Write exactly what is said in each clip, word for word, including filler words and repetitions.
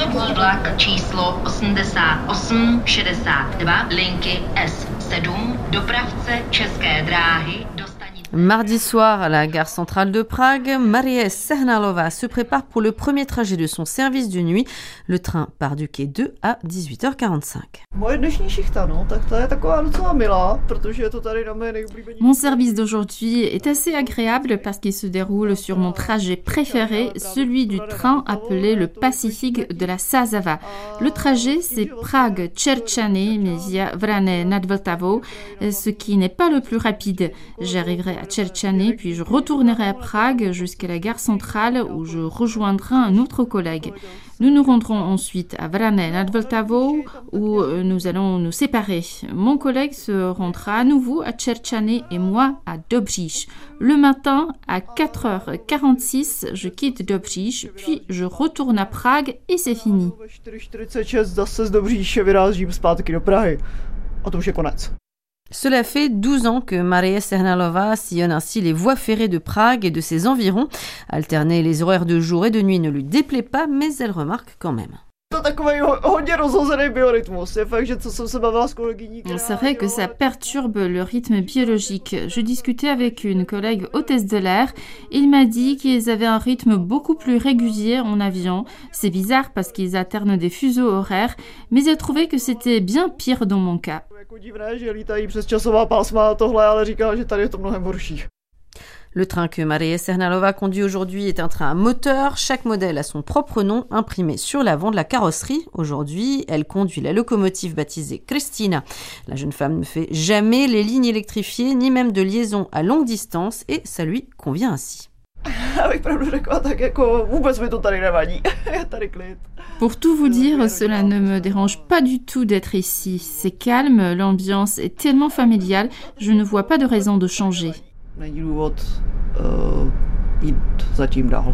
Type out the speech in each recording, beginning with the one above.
Vlak číslo osmdesát osm šedesát dva linky S sedm, dopravce České dráhy do stanice. Mardi soir, à la gare centrale de Prague, Marie Sehnalová se prépare pour le premier trajet de son service de nuit. Le train part du quai deux à dix-huit heures quarante-cinq. Mon service d'aujourd'hui est assez agréable parce qu'il se déroule sur mon trajet préféré, celui du train appelé le Pacifique de la Sázava. Le trajet, c'est Prague-Čerčany, via Vrané nad Vltavou, ce qui n'est pas le plus rapide. J'arriverai à Čerčany, puis je retournerai à Prague jusqu'à la gare centrale où je rejoindrai un autre collègue. Nous nous rendrons ensuite à Vrané nad Vltavou où nous allons nous séparer. Mon collègue se rendra à nouveau à Čerčany et moi à Dobříš. Le matin, à quatre heures quarante-six, je quitte Dobříš, puis je retourne à Prague et c'est fini. Cela fait douze ans que Marie Sehnalová sillonne ainsi les voies ferrées de Prague et de ses environs. Alterner les horaires de jour et de nuit ne lui déplaît pas, mais elle remarque quand même. C'est vrai que ça perturbe le rythme biologique. Je discutais avec une collègue hôtesse de l'air. Il m'a dit qu'ils avaient un rythme beaucoup plus régulier en avion. C'est bizarre parce qu'ils alternent des fuseaux horaires, mais il trouvait que c'était bien pire dans mon cas. Le train que Marie Sehnalová conduit aujourd'hui est un train à moteur. Chaque modèle a son propre nom imprimé sur l'avant de la carrosserie. Aujourd'hui, elle conduit la locomotive baptisée Kristina. La jeune femme ne fait jamais les lignes électrifiées, ni même de liaison à longue distance, et ça lui convient ainsi. Pour tout vous dire, cela ne me dérange pas du tout d'être ici. C'est calme, l'ambiance est tellement familiale, je ne vois pas de raison de changer. Není důvod uh, jít zatím dál.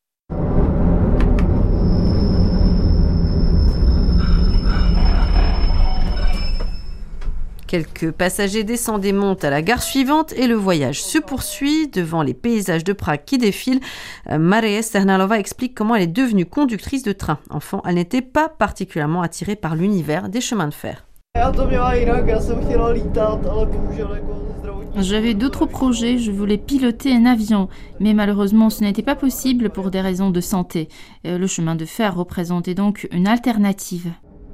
Quelques passagers descendent et montent à la gare suivante et le voyage se poursuit devant les paysages de Prague qui défilent. Marie Sehnalová explique comment elle est devenue conductrice de train. Enfant, elle n'était pas particulièrement attirée par l'univers des chemins de fer. J'avais d'autres projets, je voulais piloter un avion, mais malheureusement ce n'était pas possible pour des raisons de santé. Le chemin de fer représentait donc une alternative.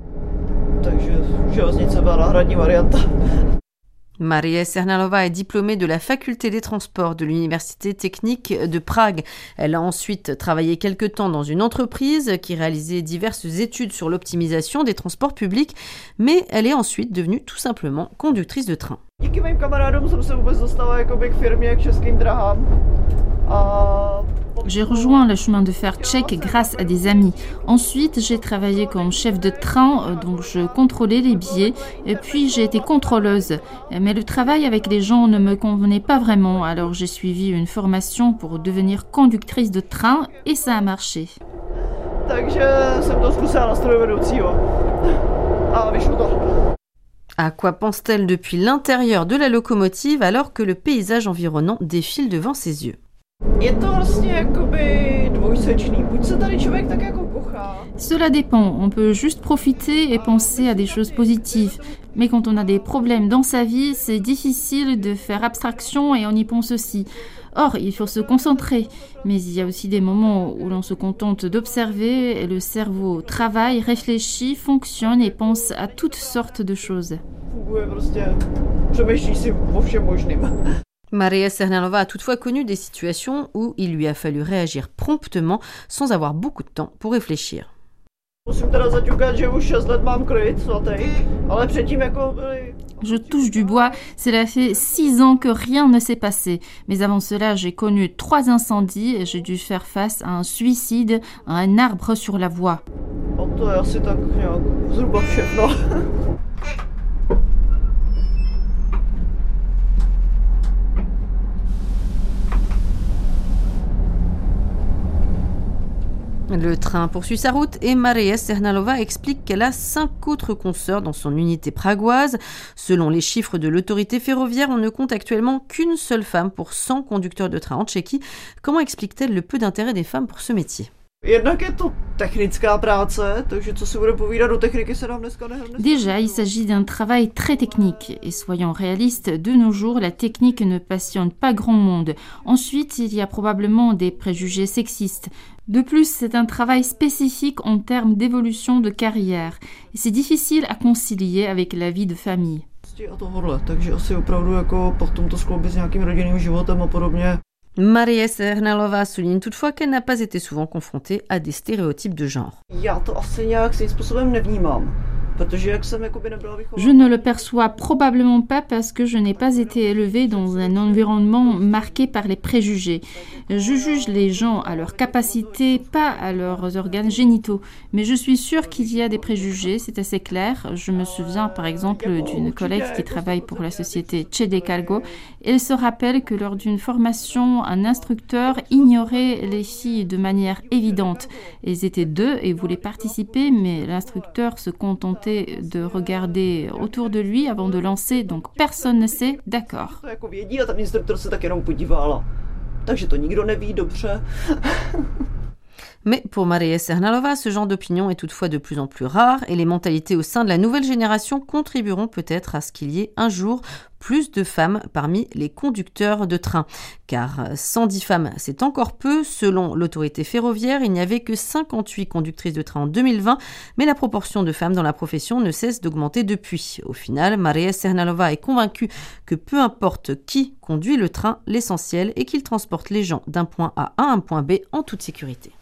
Marie Sehnalová est diplômée de la faculté des transports de l'Université technique de Prague. Elle a ensuite travaillé quelque temps dans une entreprise qui réalisait diverses études sur l'optimisation des transports publics, mais elle est ensuite devenue tout simplement conductrice de train. J'ai rejoint le chemin de fer tchèque grâce à des amis. Ensuite, j'ai travaillé comme chef de train, donc je contrôlais les billets. Et puis, j'ai été contrôleuse. Mais le travail avec les gens ne me convenait pas vraiment. Alors, j'ai suivi une formation pour devenir conductrice de train et ça a marché. À quoi pense-t-elle depuis l'intérieur de la locomotive alors que le paysage environnant défile devant ses yeux ? Cela dépend, on peut juste profiter et penser à des choses positives. Mais quand on a des problèmes dans sa vie, c'est difficile de faire abstraction et on y pense aussi. Or, il faut se concentrer. Mais il y a aussi des moments où l'on se contente d'observer et le cerveau travaille, réfléchit, fonctionne et pense à toutes sortes de choses. Marie Sehnalová a toutefois connu des situations où il lui a fallu réagir promptement sans avoir beaucoup de temps pour réfléchir. Je touche du bois, cela fait six ans que rien ne s'est passé. Mais avant cela, j'ai connu trois incendies et j'ai dû faire face à un suicide, à un arbre sur la voie. Le train poursuit sa route et Marie Sehnalová explique qu'elle a cinq autres consoeurs dans son unité pragoise. Selon les chiffres de l'autorité ferroviaire, on ne compte actuellement qu'une seule femme pour cent conducteurs de train en Tchéquie. Comment explique-t-elle le peu d'intérêt des femmes pour ce métier ? Déjà, il s'agit d'un travail très technique. Et soyons réalistes, de nos jours, la technique ne passionne pas grand monde. Ensuite, il y a probablement des préjugés sexistes. De plus, c'est un travail spécifique en termes d'évolution de carrière. Et c'est difficile à concilier avec la vie de famille. Marie Sehnalová souligne toutefois qu'elle n'a pas été souvent confrontée à des stéréotypes de genre. Je ne le perçois probablement pas parce que je n'ai pas été élevée dans un environnement marqué par les préjugés. Je juge les gens à leurs capacités, pas à leurs organes génitaux. Mais je suis sûre qu'il y a des préjugés, c'est assez clair. Je me souviens par exemple d'une collègue qui travaille pour la société Cede Cargo. Elle se rappelle que lors d'une formation, un instructeur ignorait les filles de manière évidente. Elles étaient deux et voulaient participer, mais l'instructeur se contentait de regarder autour de lui avant de lancer, donc personne ne sait, d'accord. Mais pour Marie Sehnalová, ce genre d'opinion est toutefois de plus en plus rare et les mentalités au sein de la nouvelle génération contribueront peut-être à ce qu'il y ait un jour plus de femmes parmi les conducteurs de train. Car cent dix femmes, c'est encore peu. Selon l'autorité ferroviaire, il n'y avait que cinquante-huit conductrices de train en deux mille vingt, mais la proportion de femmes dans la profession ne cesse d'augmenter depuis. Au final, Marie Sehnalová est convaincue que peu importe qui conduit le train, l'essentiel est qu'il transporte les gens d'un point A à un point B en toute sécurité.